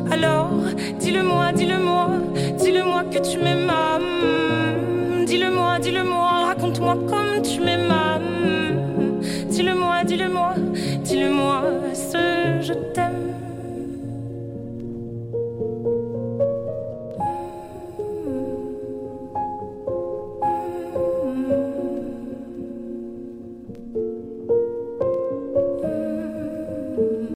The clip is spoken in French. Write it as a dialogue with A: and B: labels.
A: Alors, dis-le-moi, dis-le-moi, dis-le-moi que tu m'aimes. Dis-le-moi, dis-le-moi, raconte-moi comme tu m'aimes. Dis-le-moi, dis-le-moi, dis-le-moi ce je t'aime.